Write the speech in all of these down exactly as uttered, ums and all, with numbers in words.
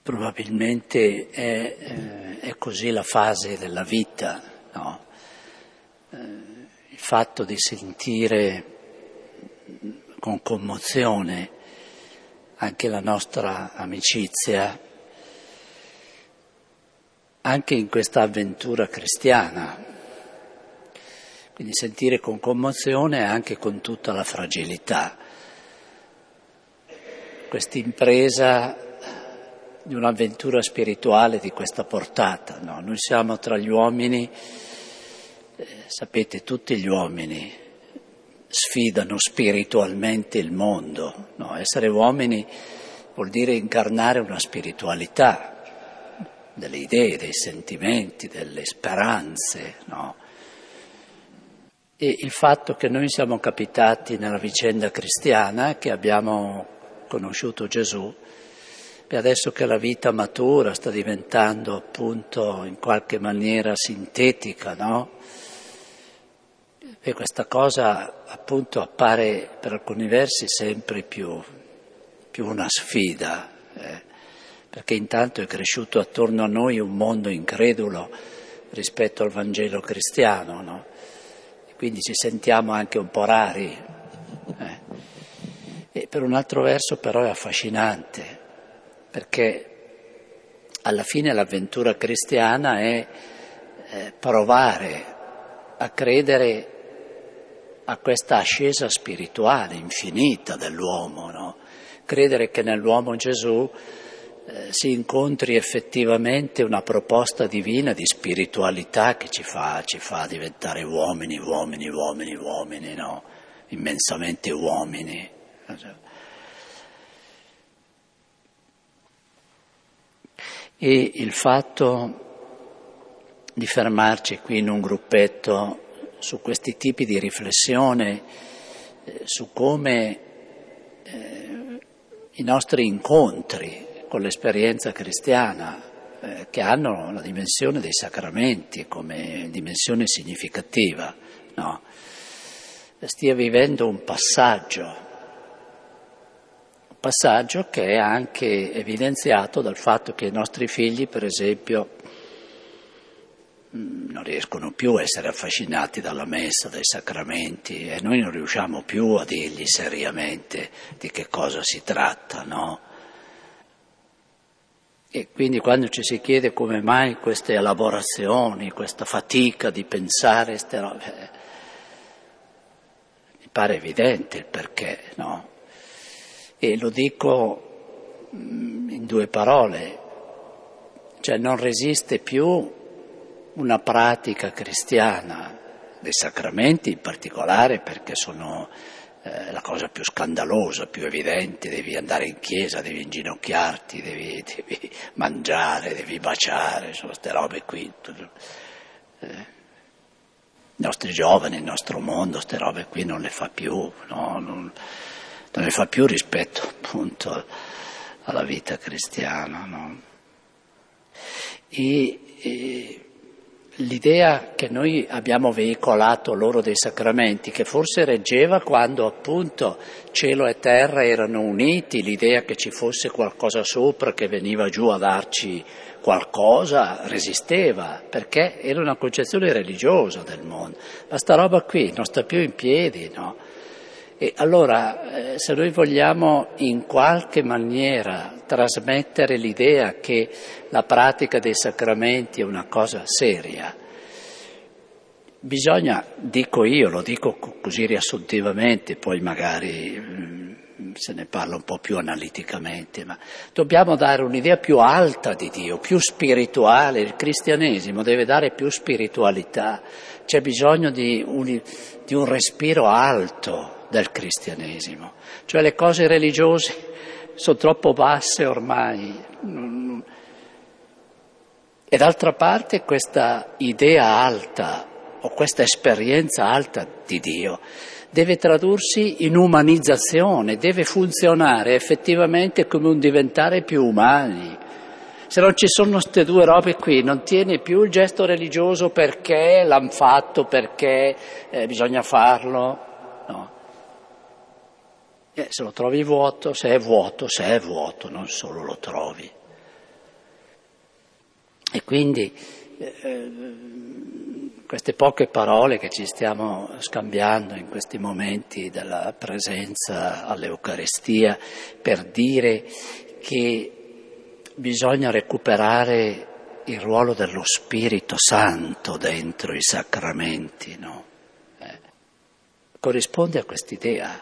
Probabilmente è, eh, è così la fase della vita, no? Eh, il fatto di sentire con commozione anche la nostra amicizia, anche in questa avventura cristiana, quindi sentire con commozione anche con tutta la fragilità, quest'impresa di un'avventura spirituale di questa portata, no? Noi siamo tra gli uomini, eh, sapete, tutti gli uomini sfidano spiritualmente il mondo, no? Essere uomini vuol dire incarnare una spiritualità, delle idee, dei sentimenti, delle speranze, no? E il fatto che noi siamo capitati nella vicenda cristiana, che abbiamo conosciuto Gesù, e adesso che la vita matura sta diventando appunto in qualche maniera sintetica, no? E questa cosa appunto appare per alcuni versi sempre più, più una sfida, eh? Perché intanto è cresciuto attorno a noi un mondo incredulo rispetto al Vangelo cristiano, no? E quindi ci sentiamo anche un po' rari. Eh? E per un altro verso però è affascinante, perché alla fine l'avventura cristiana è eh, provare a credere a questa ascesa spirituale infinita dell'uomo, no? Credere che nell'uomo Gesù eh, si incontri effettivamente una proposta divina di spiritualità che ci fa, ci fa diventare uomini, uomini, uomini, uomini, no? Immensamente uomini. E il fatto di fermarci qui in un gruppetto su questi tipi di riflessione, eh, su come eh, i nostri incontri con l'esperienza cristiana, eh, che hanno la dimensione dei sacramenti come dimensione significativa, no? Stia vivendo un passaggio, un passaggio che è anche evidenziato dal fatto che i nostri figli, per esempio, non riescono più a essere affascinati dalla messa, dai sacramenti, e noi non riusciamo più a dirgli seriamente di che cosa si tratta, no? E quindi quando ci si chiede come mai queste elaborazioni, questa fatica di pensare queste robe, mi pare evidente il perché, no? E lo dico in due parole, cioè non resiste più una pratica cristiana, dei sacramenti in particolare, perché sono eh, la cosa più scandalosa, più evidente. Devi andare in chiesa, devi inginocchiarti, devi, devi mangiare, devi baciare, sono queste robe qui. Eh, I nostri giovani, il nostro mondo, queste robe qui non le fa più, no? non, non le fa più rispetto appunto alla vita cristiana, no? E, e l'idea che noi abbiamo veicolato loro dei sacramenti, che forse reggeva quando appunto cielo e terra erano uniti, l'idea che ci fosse qualcosa sopra che veniva giù a darci qualcosa, resisteva, perché era una concezione religiosa del mondo. Ma sta roba qui non sta più in piedi, no? E allora, eh, se noi vogliamo in qualche maniera trasmettere l'idea che la pratica dei sacramenti è una cosa seria, bisogna, dico io, lo dico così riassuntivamente, poi magari mh, se ne parla un po' più analiticamente, ma dobbiamo dare un'idea più alta di Dio, più spirituale. Il cristianesimo deve dare più spiritualità, c'è bisogno di un, di un respiro alto del cristianesimo, cioè le cose religiose sono troppo basse ormai, e d'altra parte questa idea alta o questa esperienza alta di Dio deve tradursi in umanizzazione, deve funzionare effettivamente come un diventare più umani. Se non ci sono queste due robe qui, non tiene più il gesto religioso perché l'hanno fatto, perché eh, bisogna farlo, no. Eh, se lo trovi vuoto, se è vuoto, se è vuoto, non solo lo trovi. quindi eh, queste poche parole che ci stiamo scambiando in questi momenti della presenza all'Eucaristia per dire che bisogna recuperare il ruolo dello Spirito Santo dentro i sacramenti, no? Eh, corrisponde a quest'idea.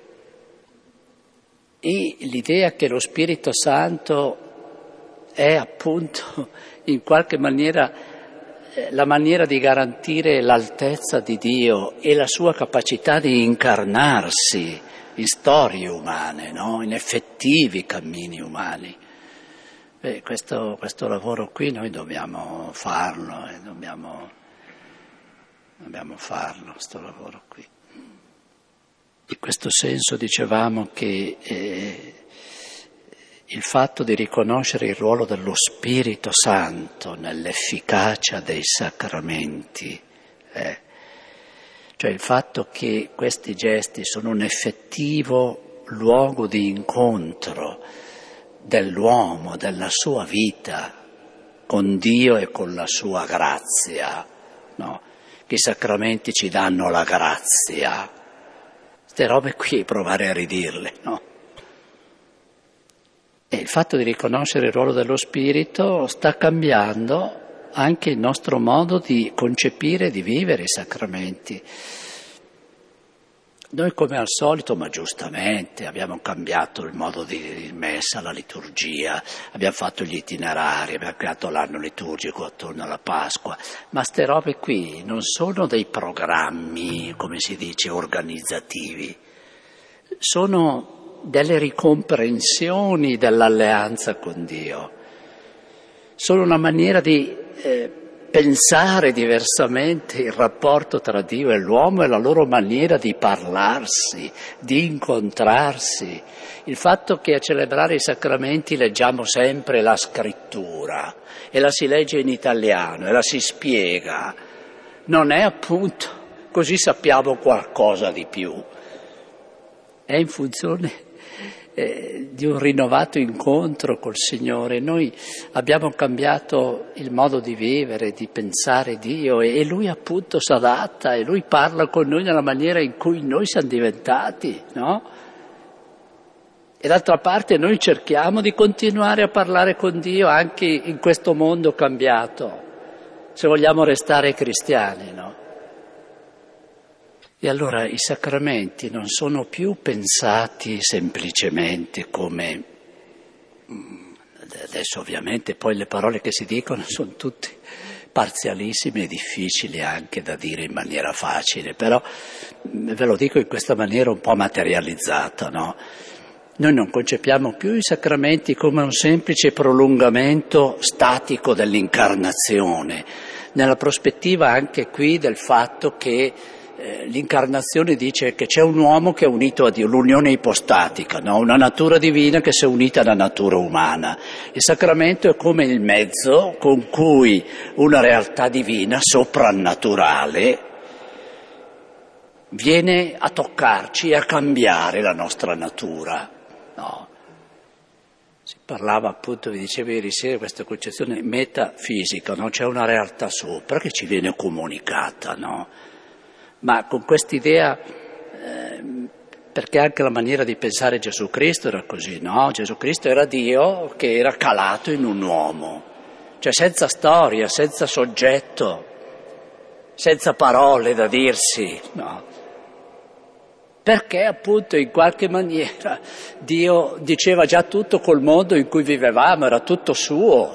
E l'idea che lo Spirito Santo è appunto in qualche maniera la maniera di garantire l'altezza di Dio e la sua capacità di incarnarsi in storie umane, no? In effettivi cammini umani. Beh, questo, questo lavoro qui noi dobbiamo farlo, e dobbiamo, dobbiamo farlo, questo lavoro qui. In questo senso dicevamo che eh, il fatto di riconoscere il ruolo dello Spirito Santo nell'efficacia dei sacramenti, eh, cioè il fatto che questi gesti sono un effettivo luogo di incontro dell'uomo, della sua vita con Dio e con la sua grazia, no? Che i sacramenti ci danno la grazia. Queste robe qui provare a ridirle, no? E il fatto di riconoscere il ruolo dello Spirito sta cambiando anche il nostro modo di concepire e di vivere i sacramenti. Noi come al solito, ma giustamente, abbiamo cambiato il modo di messa, la liturgia, abbiamo fatto gli itinerari, abbiamo creato l'anno liturgico attorno alla Pasqua, ma ste robe qui non sono dei programmi, come si dice, organizzativi, sono delle ricomprensioni dell'alleanza con Dio, sono una maniera di eh, pensare diversamente il rapporto tra Dio e l'uomo e la loro maniera di parlarsi, di incontrarsi. Il fatto che a celebrare i sacramenti leggiamo sempre la scrittura e la si legge in italiano e la si spiega, non è appunto così sappiamo qualcosa di più, è in funzione Eh, di un rinnovato incontro col Signore. Noi abbiamo cambiato il modo di vivere, di pensare Dio e, e Lui appunto si adatta e Lui parla con noi nella maniera in cui noi siamo diventati, no? E d'altra parte noi cerchiamo di continuare a parlare con Dio anche in questo mondo cambiato, se vogliamo restare cristiani, no? E allora i sacramenti non sono più pensati semplicemente come, adesso ovviamente poi le parole che si dicono sono tutte parzialissime e difficili anche da dire in maniera facile, però ve lo dico in questa maniera un po' materializzata, no? Noi non concepiamo più i sacramenti come un semplice prolungamento statico dell'incarnazione, nella prospettiva anche qui del fatto che l'incarnazione dice che c'è un uomo che è unito a Dio, l'unione ipostatica, no? Una natura divina che si è unita alla natura umana. Il sacramento è come il mezzo con cui una realtà divina, soprannaturale, viene a toccarci e a cambiare la nostra natura, no? Si parlava appunto, vi dicevo ieri sera, questa concezione metafisica, no? C'è una realtà sopra che ci viene comunicata, no? Ma con quest'idea, eh, perché anche la maniera di pensare Gesù Cristo era così, no? Gesù Cristo era Dio che era calato in un uomo, cioè senza storia, senza soggetto, senza parole da dirsi, no? Perché appunto in qualche maniera Dio diceva già tutto col mondo in cui vivevamo, era tutto suo.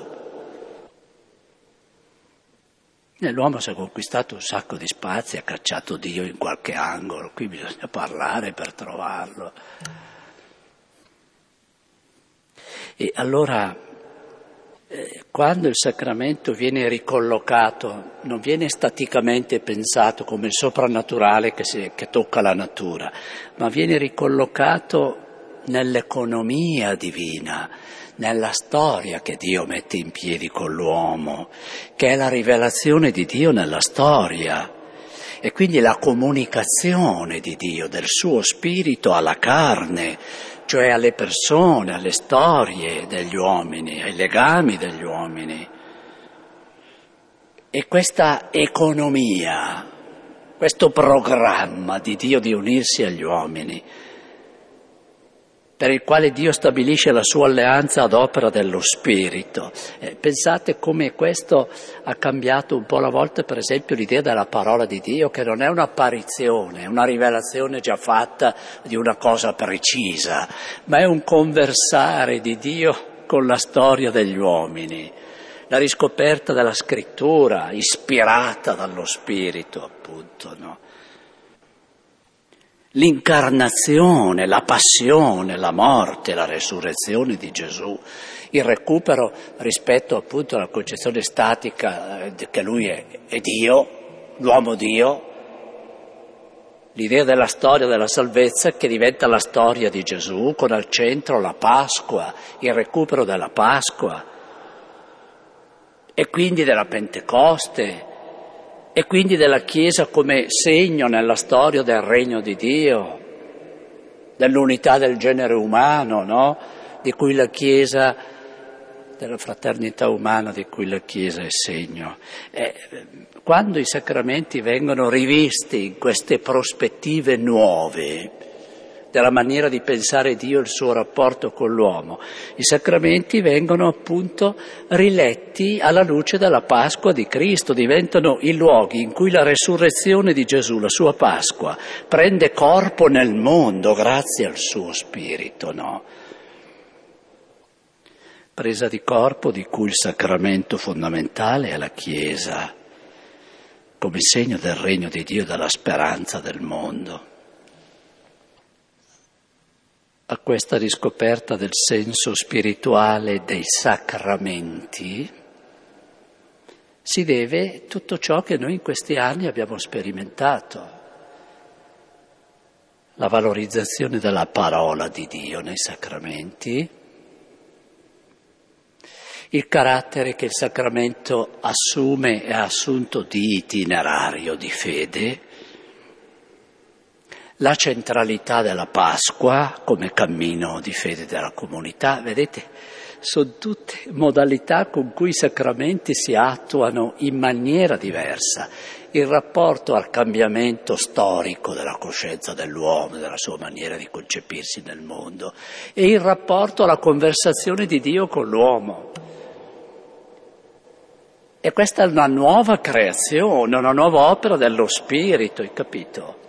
E l'uomo si è conquistato un sacco di spazi, ha cacciato Dio in qualche angolo, qui bisogna parlare per trovarlo. E allora, eh, quando il sacramento viene ricollocato, non viene staticamente pensato come il soprannaturale che, si, che tocca la natura, ma viene ricollocato nell'economia divina, nella storia che Dio mette in piedi con l'uomo, che è la rivelazione di Dio nella storia, e quindi la comunicazione di Dio, del suo spirito alla carne, cioè alle persone, alle storie degli uomini, ai legami degli uomini. E questa economia, questo programma di Dio di unirsi agli uomini, per il quale Dio stabilisce la sua alleanza ad opera dello Spirito. Eh, pensate come questo ha cambiato un po' alla volta, per esempio, l'idea della parola di Dio, che non è un'apparizione, è una rivelazione già fatta di una cosa precisa, ma è un conversare di Dio con la storia degli uomini, la riscoperta della scrittura, ispirata dallo Spirito, appunto, no? L'incarnazione, la passione, la morte, la resurrezione di Gesù, il recupero rispetto appunto alla concezione statica che lui è, è Dio, l'uomo Dio, l'idea della storia della salvezza che diventa la storia di Gesù, con al centro la Pasqua, il recupero della Pasqua e quindi della Pentecoste, e quindi della Chiesa come segno nella storia del regno di Dio, dell'unità del genere umano, no? Di cui la Chiesa, della fraternità umana di cui la Chiesa è segno. E quando i sacramenti vengono rivisti in queste prospettive nuove, della maniera di pensare Dio e il suo rapporto con l'uomo, i sacramenti vengono appunto riletti alla luce della Pasqua di Cristo, diventano i luoghi in cui la resurrezione di Gesù, la sua Pasqua, prende corpo nel mondo grazie al suo Spirito, no? Presa di corpo di cui il sacramento fondamentale è la Chiesa, come segno del regno di Dio e della speranza del mondo. A questa riscoperta del senso spirituale dei sacramenti si deve tutto ciò che noi in questi anni abbiamo sperimentato. La valorizzazione della parola di Dio nei sacramenti, il carattere che il sacramento assume e ha assunto di itinerario di fede, la centralità della Pasqua come cammino di fede della comunità. Vedete, sono tutte modalità con cui i sacramenti si attuano in maniera diversa. Il rapporto al cambiamento storico della coscienza dell'uomo, della sua maniera di concepirsi nel mondo, e il rapporto alla conversazione di Dio con l'uomo. E questa è una nuova creazione, una nuova opera dello Spirito, hai capito?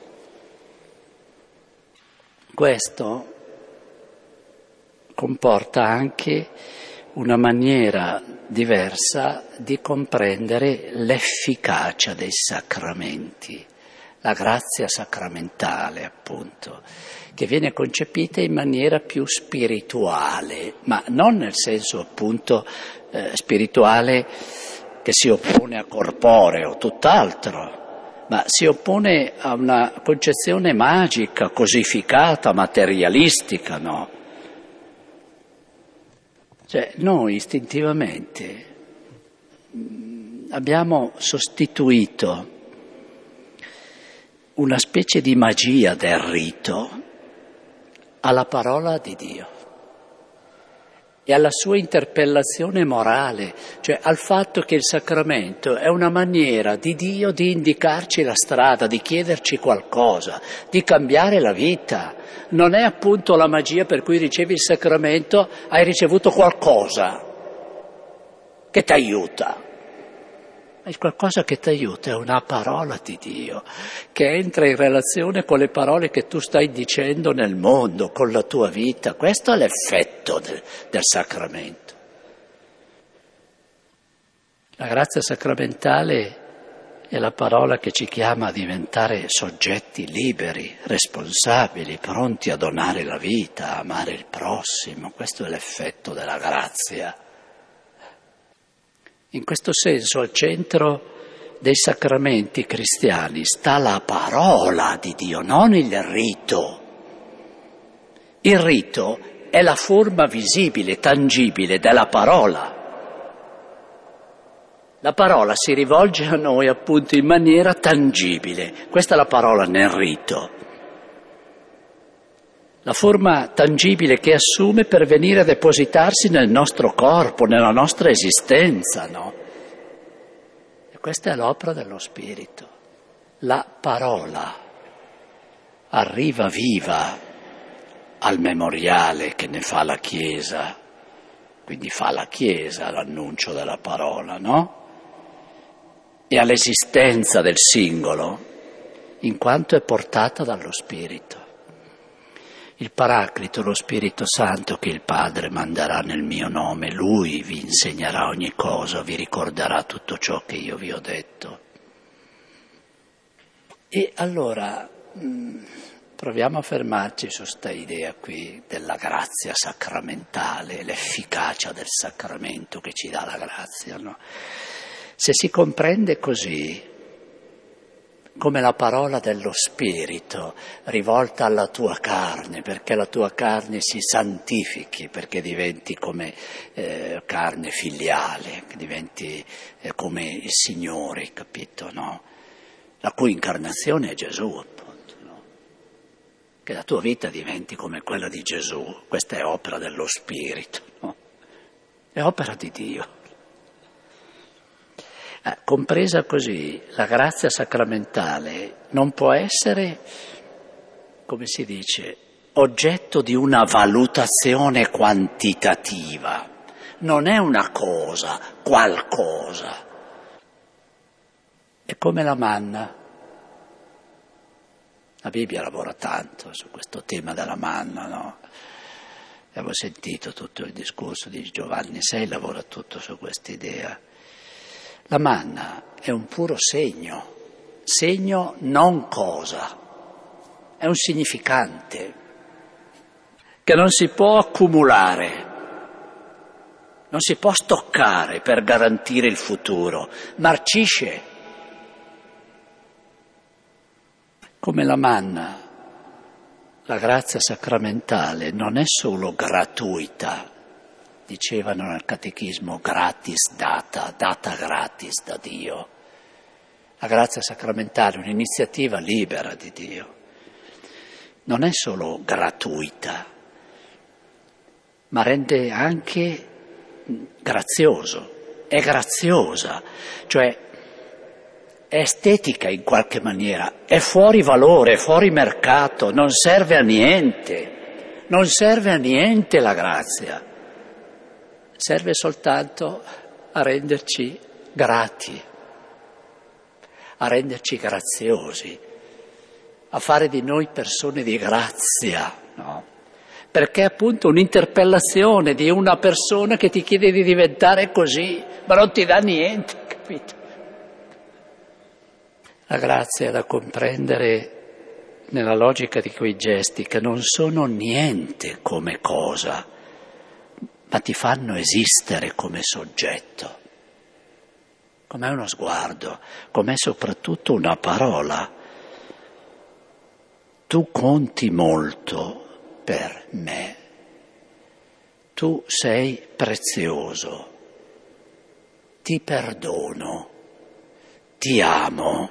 Questo comporta anche una maniera diversa di comprendere l'efficacia dei sacramenti, la grazia sacramentale, appunto, che viene concepita in maniera più spirituale, ma non nel senso, appunto, eh, spirituale che si oppone a corporeo, tutt'altro. Ma si oppone a una concezione magica, cosificata, materialistica, no? Cioè, noi istintivamente abbiamo sostituito una specie di magia del rito alla parola di Dio e alla sua interpellazione morale, cioè al fatto che il sacramento è una maniera di Dio di indicarci la strada, di chiederci qualcosa, di cambiare la vita. Non è appunto la magia per cui ricevi il sacramento, hai ricevuto qualcosa che ti aiuta. Il qualcosa che ti aiuta è una parola di Dio, che entra in relazione con le parole che tu stai dicendo nel mondo, con la tua vita. Questo è l'effetto del, del sacramento. La grazia sacramentale è la parola che ci chiama a diventare soggetti liberi, responsabili, pronti a donare la vita, a amare il prossimo. Questo è l'effetto della grazia. In questo senso al centro dei sacramenti cristiani sta la parola di Dio, non il rito. Il rito è la forma visibile, tangibile della parola. La parola si rivolge a noi appunto in maniera tangibile. Questa è la parola nel rito. La forma tangibile che assume per venire a depositarsi nel nostro corpo, nella nostra esistenza, no? questa è l'opera dello Spirito. La parola arriva viva al memoriale che ne fa la Chiesa, quindi fa la Chiesa l'annuncio della parola, no? E all'esistenza del singolo, in quanto è portata dallo Spirito. Il Paraclito, lo Spirito Santo che il Padre manderà nel mio nome, Lui vi insegnerà ogni cosa, vi ricorderà tutto ciò che io vi ho detto. E allora mh, proviamo a fermarci su sta idea qui della grazia sacramentale, l'efficacia del sacramento che ci dà la grazia, no? Se si comprende così, come la parola dello Spirito rivolta alla tua carne, perché la tua carne si santifichi, perché diventi come eh, carne filiale, che diventi eh, come il Signore, capito, no? La cui incarnazione è Gesù, appunto, no? Che la tua vita diventi come quella di Gesù, questa è opera dello Spirito, no? È opera di Dio. Eh, compresa così, la grazia sacramentale non può essere, come si dice, oggetto di una valutazione quantitativa. Non è una cosa, qualcosa. È come la manna. La Bibbia lavora tanto su questo tema della manna, no? Abbiamo sentito tutto il discorso di Giovanni sei, lavora tutto su questa idea. La manna è un puro segno, segno non cosa, è un significante che non si può accumulare, non si può stoccare per garantire il futuro, marcisce. Come la manna, la grazia sacramentale non è solo gratuita, dicevano nel catechismo gratis data, data gratis da Dio. La grazia sacramentale è un'iniziativa libera di Dio. Non è solo gratuita, ma rende anche grazioso, è graziosa, cioè è estetica in qualche maniera, è fuori valore, è fuori mercato, non serve a niente, non serve a niente la grazia. Serve soltanto a renderci grati, a renderci graziosi, a fare di noi persone di grazia, no? Perché è appunto un'interpellazione di una persona che ti chiede di diventare così, ma non ti dà niente, capito? La grazia è da comprendere nella logica di quei gesti che non sono niente come cosa, ma ti fanno esistere come soggetto, com'è uno sguardo, com'è soprattutto una parola. Tu conti molto per me, tu sei prezioso, ti perdono, ti amo.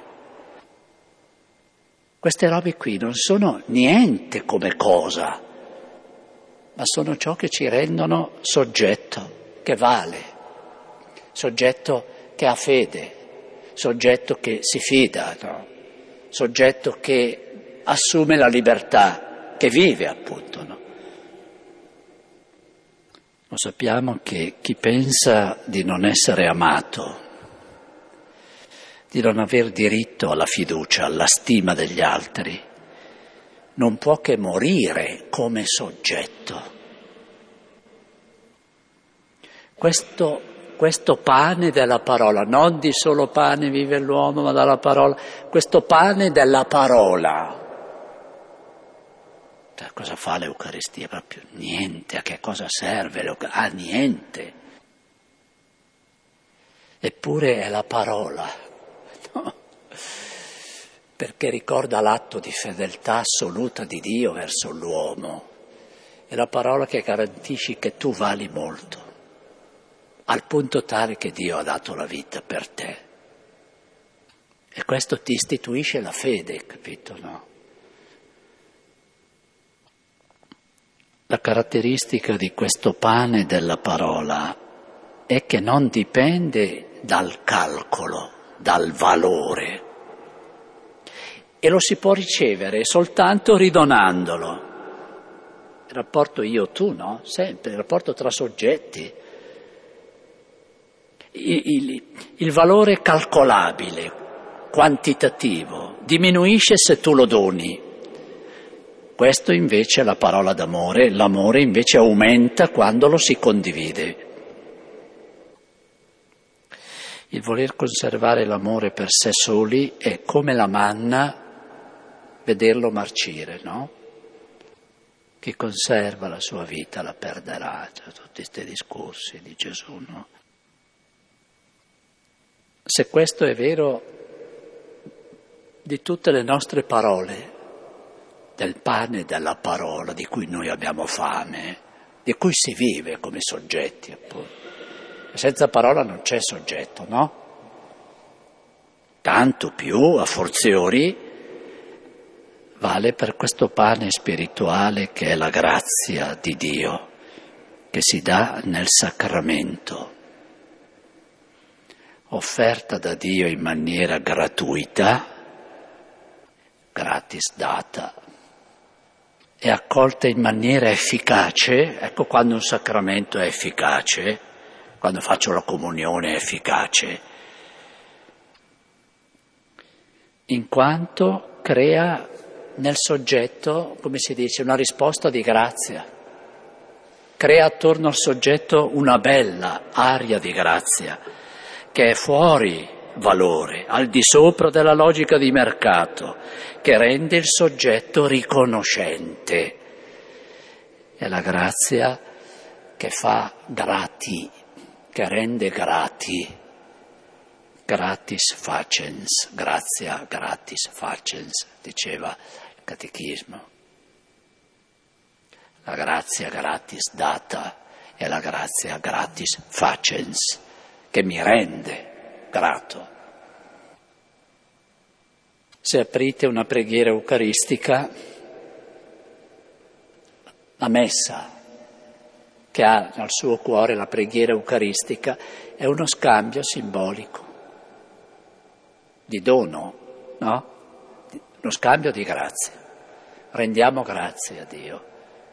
Queste robe qui non sono niente come cosa, ma sono ciò che ci rendono soggetto che vale, soggetto che ha fede, soggetto che si fida, no? Soggetto che assume la libertà, che vive appunto, no? Lo sappiamo che chi pensa di non essere amato, di non aver diritto alla fiducia, alla stima degli altri, non può che morire come soggetto. Questo, questo pane della parola, non di solo pane vive l'uomo, ma dalla parola, questo pane della parola. Cioè, cosa fa l'Eucaristia? Proprio niente. A che cosa serve l'Eucaristia? A niente. Eppure è la parola, no? Perché ricorda l'atto di fedeltà assoluta di Dio verso l'uomo. È la parola che garantisce che tu vali molto, al punto tale che Dio ha dato la vita per te. E questo ti istituisce la fede, capito, no? La caratteristica di questo pane della parola è che non dipende dal calcolo, dal valore. E lo si può ricevere soltanto ridonandolo. Il rapporto io-tu, no? Sempre, il rapporto tra soggetti. Il, il, il valore calcolabile, quantitativo, diminuisce se tu lo doni. Questo invece è la parola d'amore, l'amore invece aumenta quando lo si condivide. Il voler conservare l'amore per sé soli è come la manna, vederlo marcire, no? Chi conserva la sua vita la perderà, cioè, tutti questi discorsi di Gesù, no? Se questo è vero di tutte le nostre parole, del pane e della parola di cui noi abbiamo fame, di cui si vive come soggetti, appunto. Senza parola non c'è soggetto, no? Tanto più, a fortiori, vale per questo pane spirituale che è la grazia di Dio, che si dà nel sacramento, offerta da Dio in maniera gratuita, gratis data, e accolta in maniera efficace. Ecco quando un sacramento è efficace, quando faccio la comunione è efficace, in quanto crea nel soggetto, come si dice, una risposta di grazia, crea attorno al soggetto una bella aria di grazia che è fuori valore, al di sopra della logica di mercato, che rende il soggetto riconoscente. È la grazia che fa grati, che rende grati, gratis facens, grazia gratis facens, diceva il Catechismo. La grazia gratis data è la grazia gratis facens, che mi rende grato. Se aprite una preghiera eucaristica, la messa che ha al suo cuore la preghiera eucaristica è uno scambio simbolico di dono, no? Uno scambio di grazia. Rendiamo grazie a Dio,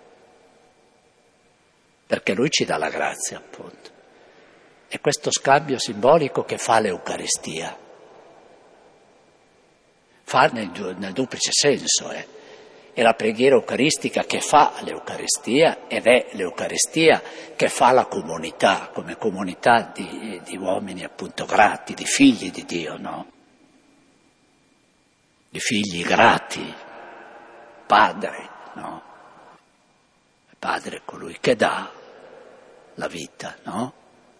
perché Lui ci dà la grazia, appunto. È questo scambio simbolico che fa l'Eucaristia. Fa nel, nel duplice senso, eh. È la preghiera eucaristica che fa l'Eucaristia ed è l'Eucaristia che fa la comunità, come comunità di, di uomini appunto grati, di figli di Dio, no? Di figli grati, padre, no? Padre è colui che dà la vita, no?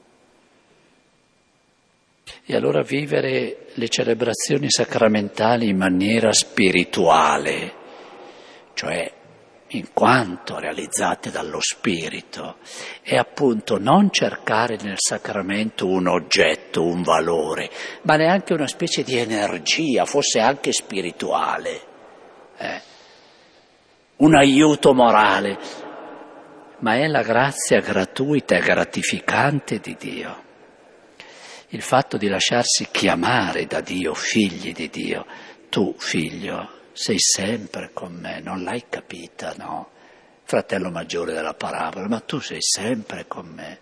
E allora vivere le celebrazioni sacramentali in maniera spirituale, cioè in quanto realizzate dallo Spirito, è appunto non cercare nel sacramento un oggetto, un valore, ma neanche una specie di energia, forse anche spirituale, eh? un aiuto morale, ma è la grazia gratuita e gratificante di Dio. Il fatto di lasciarsi chiamare da Dio, figli di Dio. Tu, figlio, sei sempre con me, non l'hai capita, no? Fratello maggiore della parabola, ma tu sei sempre con me.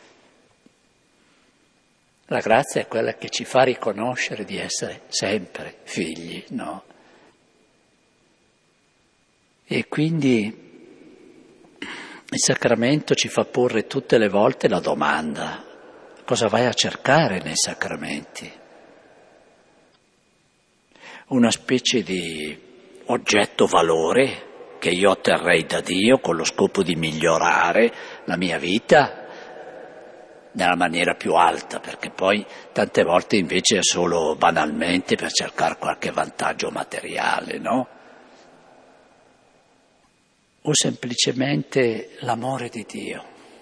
La grazia è quella che ci fa riconoscere di essere sempre figli, no? E quindi il sacramento ci fa porre tutte le volte la domanda: cosa vai a cercare nei sacramenti? Una specie di oggetto valore che io otterrei da Dio con lo scopo di migliorare la mia vita nella maniera più alta, perché poi tante volte invece è solo banalmente per cercare qualche vantaggio materiale, no? O semplicemente l'amore di Dio,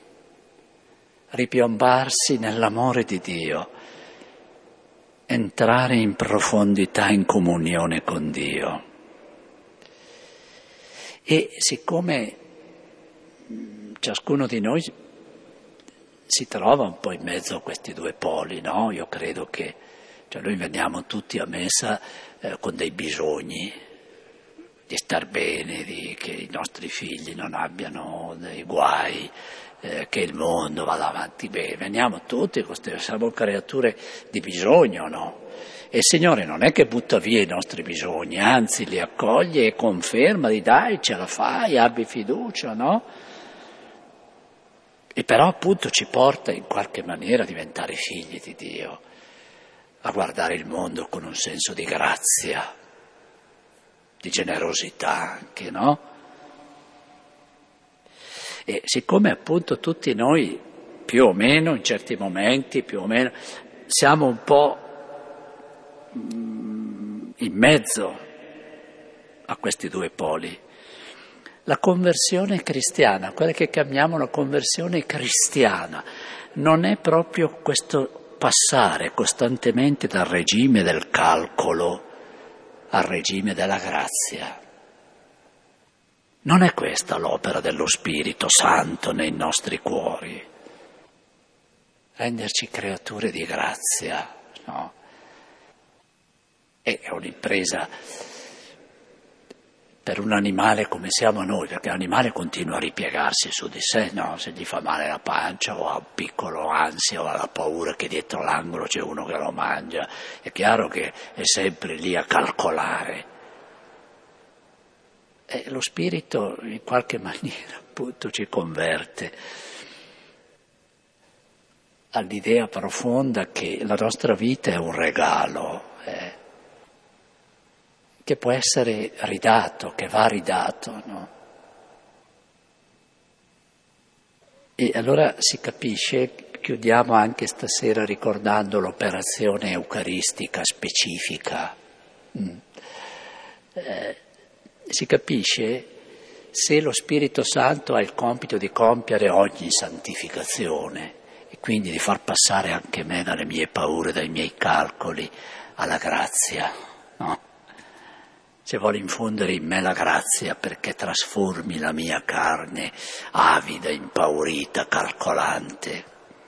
ripiombarsi nell'amore di Dio, entrare in profondità in comunione con Dio. E siccome ciascuno di noi si trova un po' in mezzo a questi due poli, no? Io credo che Cioè noi veniamo tutti a messa eh, con dei bisogni, di star bene, di, che i nostri figli non abbiano dei guai, eh, che il mondo vada avanti bene. Veniamo tutti, siamo creature di bisogno, no? E il Signore non è che butta via i nostri bisogni, anzi li accoglie e conferma, di dai, ce la fai, abbi fiducia, no? E però appunto ci porta in qualche maniera a diventare figli di Dio, a guardare il mondo con un senso di grazia, di generosità anche, no? E siccome appunto tutti noi, più o meno, in certi momenti, più o meno, siamo un po' in mezzo a questi due poli, la conversione cristiana, quella che chiamiamo la conversione cristiana, non è proprio questo passare costantemente dal regime del calcolo al regime della grazia. Non è questa l'opera dello Spirito Santo nei nostri cuori. Renderci creature di grazia, no? È un'impresa per un animale come siamo noi, perché l'animale continua a ripiegarsi su di sé, no? Se gli fa male la pancia o ha un piccolo ansia o ha la paura che dietro l'angolo c'è uno che lo mangia, è chiaro che è sempre lì a calcolare. E lo Spirito in qualche maniera appunto ci converte all'idea profonda che la nostra vita è un regalo, eh, che può essere ridato, che va ridato, no? E allora si capisce, chiudiamo anche stasera ricordando l'operazione eucaristica specifica. Mm. Eh, si capisce se lo Spirito Santo ha il compito di compiere ogni santificazione e quindi di far passare anche me dalle mie paure, dai miei calcoli alla grazia, no? Se vuole infondere in me la grazia perché trasformi la mia carne avida, impaurita, calcolante.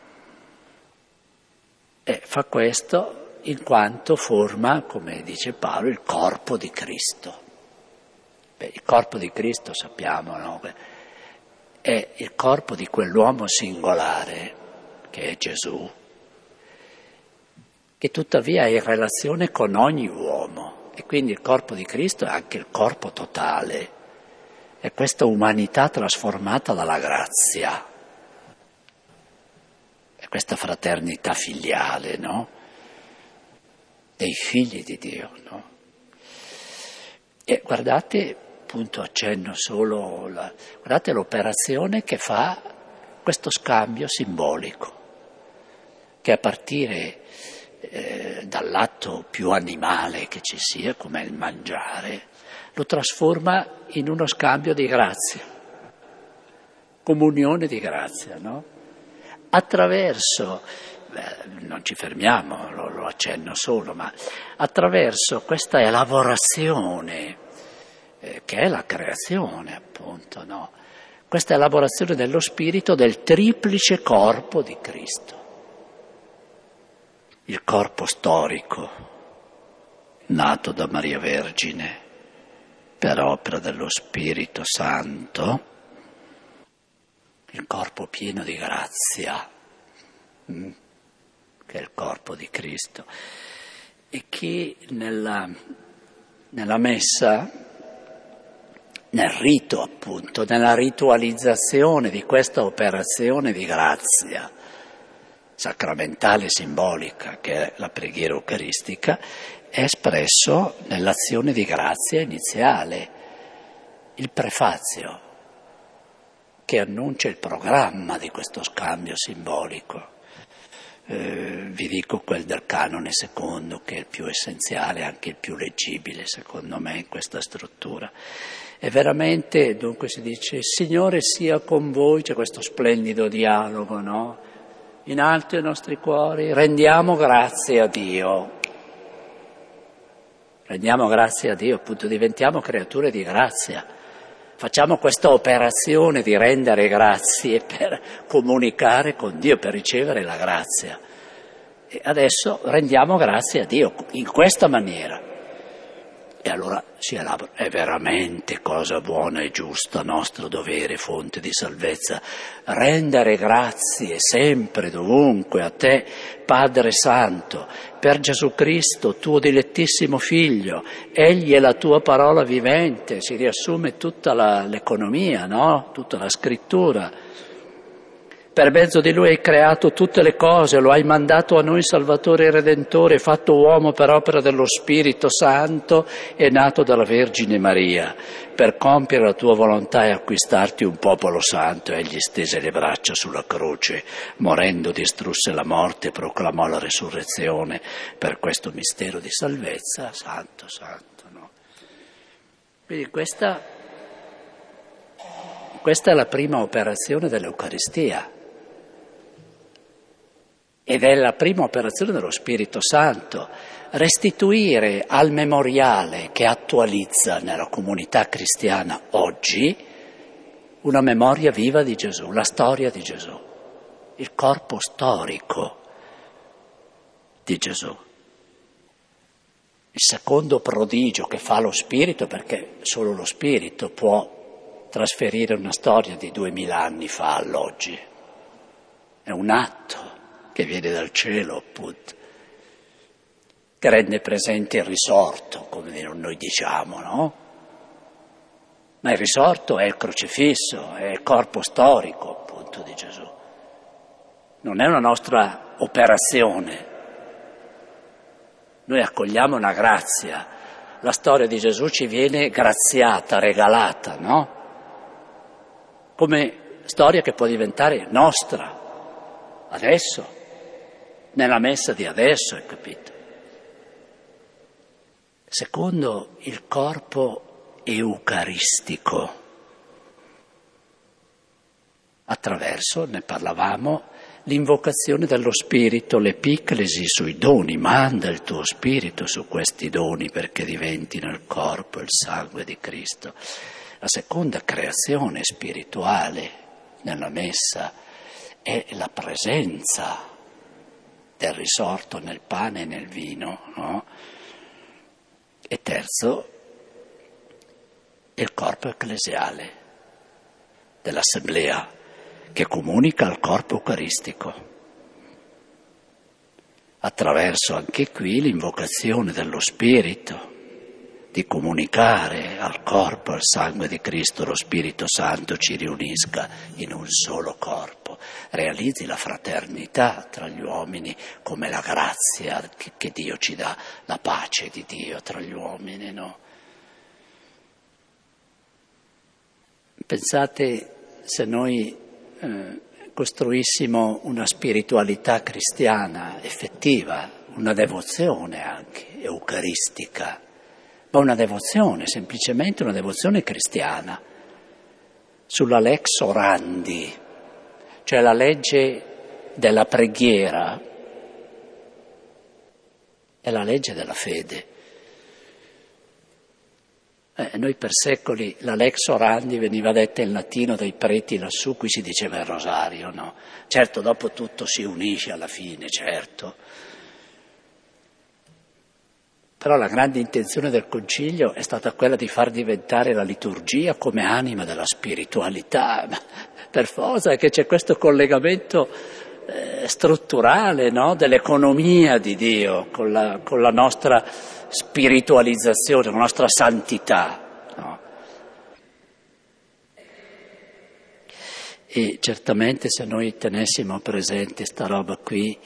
E fa questo in quanto forma, come dice Paolo, il corpo di Cristo. Beh, il corpo di Cristo sappiamo, no? È il corpo di quell'uomo singolare che è Gesù, che tuttavia è in relazione con ogni uomo. E quindi il corpo di Cristo è anche il corpo totale, è questa umanità trasformata dalla grazia, è questa fraternità filiale, no? Dei figli di Dio, no? E guardate, appunto accenno solo, la, guardate l'operazione che fa questo scambio simbolico, che a partire Eh, dall'atto più animale che ci sia, come il mangiare, lo trasforma in uno scambio di grazia, comunione di grazia, no? Attraverso, beh, non ci fermiamo, lo, lo accenno solo, ma attraverso questa elaborazione, eh, che è la creazione, appunto, no? Questa elaborazione dello Spirito del triplice corpo di Cristo. Il corpo storico, nato da Maria Vergine, per opera dello Spirito Santo, il corpo pieno di grazia, che è il corpo di Cristo, e che nella, nella messa, nel rito appunto, nella ritualizzazione di questa operazione di grazia, sacramentale e simbolica, che è la preghiera eucaristica, è espresso nell'azione di grazia iniziale, il prefazio, che annuncia il programma di questo scambio simbolico. Eh, vi dico quel del canone secondo, che è il più essenziale, anche il più leggibile, secondo me, in questa struttura. E veramente, dunque si dice, Signore sia con voi, c'è questo splendido dialogo, no? In alto i nostri cuori, rendiamo grazie a Dio. Rendiamo grazie a Dio, appunto, diventiamo creature di grazia. Facciamo questa operazione di rendere grazie per comunicare con Dio, per ricevere la grazia. E adesso rendiamo grazie a Dio in questa maniera. E allora si elabora, è veramente cosa buona e giusta, nostro dovere, fonte di salvezza, rendere grazie sempre, dovunque, a te, Padre Santo, per Gesù Cristo, tuo dilettissimo Figlio. Egli è la tua parola vivente, si riassume tutta la, l'economia, no? Tutta la scrittura. Per mezzo di Lui hai creato tutte le cose, lo hai mandato a noi Salvatore e Redentore, fatto uomo per opera dello Spirito Santo e nato dalla Vergine Maria. Per compiere la tua volontà e acquistarti un popolo santo, egli stese le braccia sulla croce, morendo distrusse la morte e proclamò la resurrezione. Per questo mistero di salvezza, santo, santo, no? Quindi questa, questa è la prima operazione dell'Eucaristia. Ed è la prima operazione dello Spirito Santo, restituire al memoriale che attualizza nella comunità cristiana oggi una memoria viva di Gesù, la storia di Gesù, il corpo storico di Gesù. Il secondo prodigio che fa lo Spirito, perché solo lo Spirito può trasferire una storia di duemila anni fa all'oggi, è un atto che viene dal cielo, appunto, che rende presente il risorto, come noi diciamo, no? Ma il risorto è il crocifisso, è il corpo storico, appunto, di Gesù. Non è una nostra operazione. Noi accogliamo una grazia. La storia di Gesù ci viene graziata, regalata, no? Come storia che può diventare nostra, adesso. Nella messa di adesso, hai capito? Secondo, il corpo eucaristico, attraverso, ne parlavamo, l'invocazione dello Spirito, l'epiclesi sui doni, manda il tuo Spirito su questi doni perché diventino il corpo e il sangue di Cristo. La seconda creazione spirituale nella messa è la presenza del risorto nel pane e nel vino, no? E terzo, il corpo ecclesiale dell'assemblea che comunica al corpo eucaristico. Attraverso anche qui l'invocazione dello Spirito di comunicare al corpo e al sangue di Cristo, lo Spirito Santo ci riunisca in un solo corpo, realizzi la fraternità tra gli uomini come la grazia che, che Dio ci dà, la pace di Dio tra gli uomini, no? Pensate se noi eh, costruissimo una spiritualità cristiana effettiva, una devozione anche eucaristica, ma una devozione, semplicemente una devozione cristiana, sulla lex orandi, cioè la legge della preghiera è la legge della fede. Eh, noi per secoli la lex orandi veniva detta in latino dai preti lassù, qui si diceva il rosario, no? Certo, dopo tutto si unisce alla fine, certo. Però la grande intenzione del Concilio è stata quella di far diventare la liturgia come anima della spiritualità, per forza che c'è questo collegamento eh, strutturale, no? Dell'economia di Dio con la, con la nostra spiritualizzazione, con la nostra santità, no? E certamente se noi tenessimo presente sta roba qui,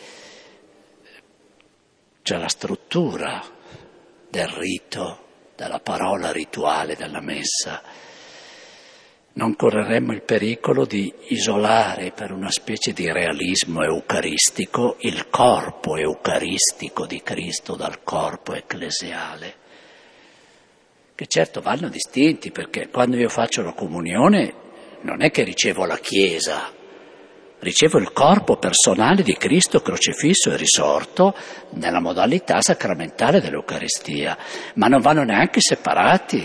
c'è la struttura del rito, della parola rituale della messa, non correremmo il pericolo di isolare per una specie di realismo eucaristico il corpo eucaristico di Cristo dal corpo ecclesiale, che certo vanno distinti, perché quando io faccio la comunione non è che ricevo la Chiesa, ricevo il corpo personale di Cristo crocifisso e risorto nella modalità sacramentale dell'Eucaristia, ma non vanno neanche separati.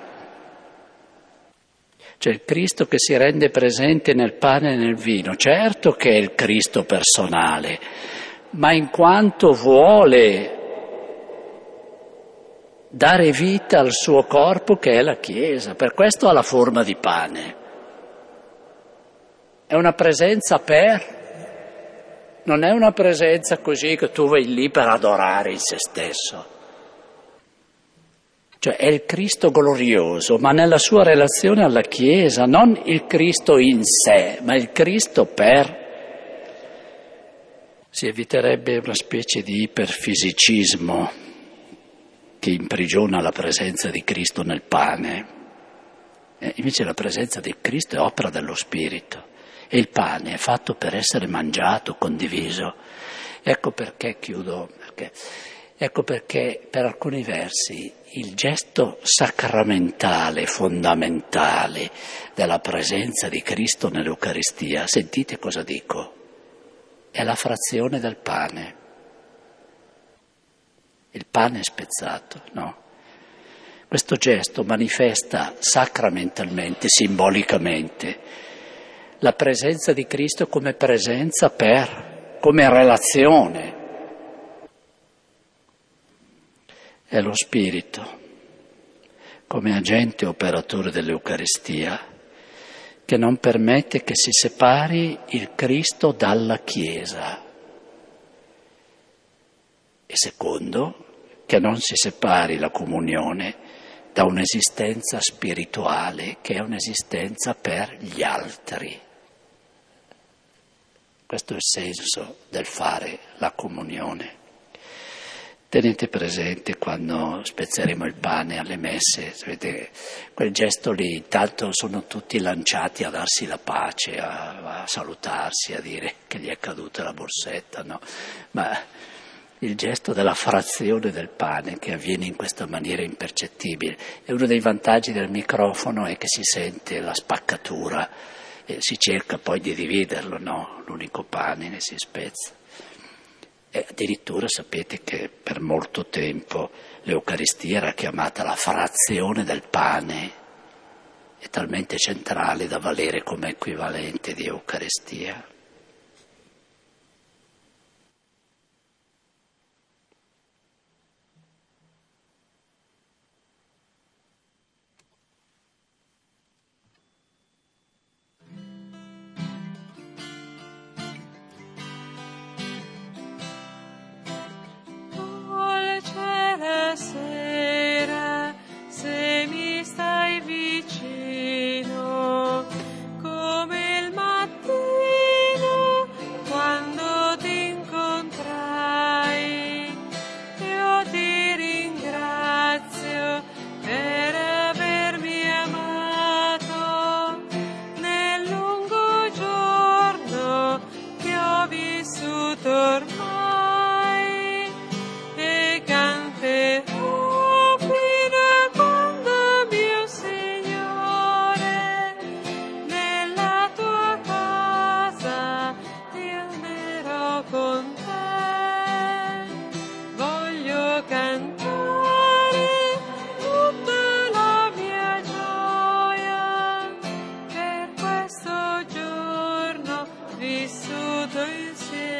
Cioè il Cristo che si rende presente nel pane e nel vino, certo che è il Cristo personale, ma in quanto vuole dare vita al suo corpo che è la Chiesa. Per questo ha la forma di pane. È una presenza per, non è una presenza così che tu vai lì per adorare in se stesso. Cioè è il Cristo glorioso, ma nella sua relazione alla Chiesa, non il Cristo in sé, ma il Cristo per. Si eviterebbe una specie di iperfisicismo che imprigiona la presenza di Cristo nel pane. E invece la presenza di Cristo è opera dello Spirito e il pane è fatto per essere mangiato, condiviso. Ecco perché chiudo, perché, ecco perché per alcuni versi il gesto sacramentale, fondamentale della presenza di Cristo nell'Eucaristia, sentite cosa dico, è la frazione del pane. Il pane è spezzato, no? Questo gesto manifesta sacramentalmente, simbolicamente, la presenza di Cristo come presenza per, come relazione. È lo Spirito, come agente operatore dell'Eucaristia, che non permette che si separi il Cristo dalla Chiesa. E secondo, che non si separi la comunione da un'esistenza spirituale, che è un'esistenza per gli altri. Questo è il senso del fare la comunione. Tenete presente quando spezzeremo il pane alle messe, sapete, quel gesto lì, intanto sono tutti lanciati a darsi la pace, a, a salutarsi, a dire che gli è caduta la borsetta, no? Ma il gesto della frazione del pane che avviene in questa maniera impercettibile. E uno dei vantaggi del microfono è che si sente la spaccatura e si cerca poi di dividerlo, no? L'unico pane che si spezza. E addirittura sapete che per molto tempo l'Eucaristia era chiamata la frazione del pane, è talmente centrale da valere come equivalente di Eucaristia. Sera, se mi stai vicino, come il mattino quando ti incontrai, io ti ringrazio per avermi amato nel lungo giorno che ho vissuto ormai. Vissuto insieme.